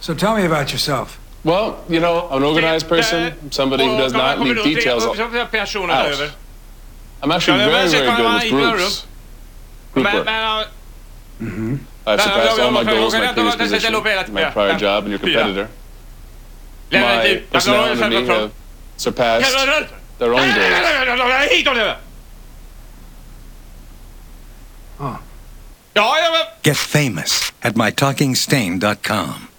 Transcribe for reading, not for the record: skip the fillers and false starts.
So tell me about yourself. Well, you know, I'm an organized person, somebody who does not leave details out. I'm actually very, very good with groups. Group work. I've surpassed all my goals in my previous position, my prior job, and your competitor. My personnel and me have surpassed their own goals. Oh. Get famous at mytalkingstain.com.